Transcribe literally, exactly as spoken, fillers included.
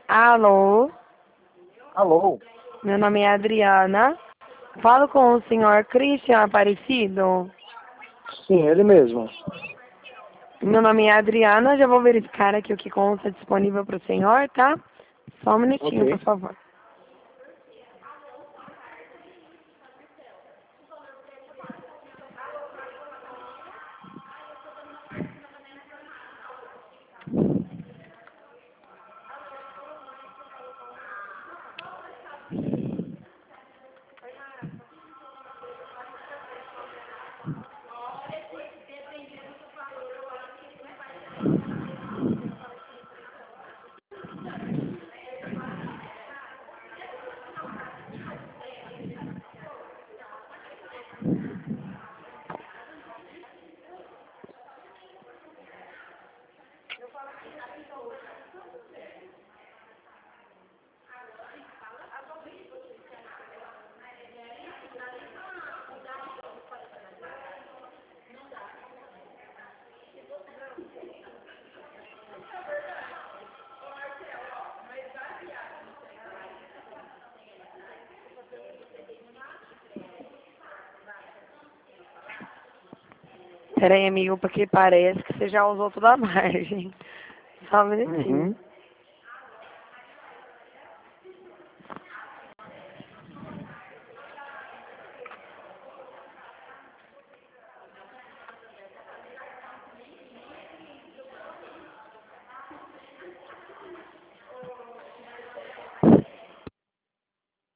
Alô, Alô? meu nome é Adriana. Falo com o senhor Christian Aparecido. Sim, ele mesmo. Meu nome é Adriana, já vou verificar aqui o que consta disponível para o senhor, tá? Só um minutinho, por Ok. favor. Pera aí, amigo, porque parece que você já usou toda a margem. Só um minutinho. Uhum.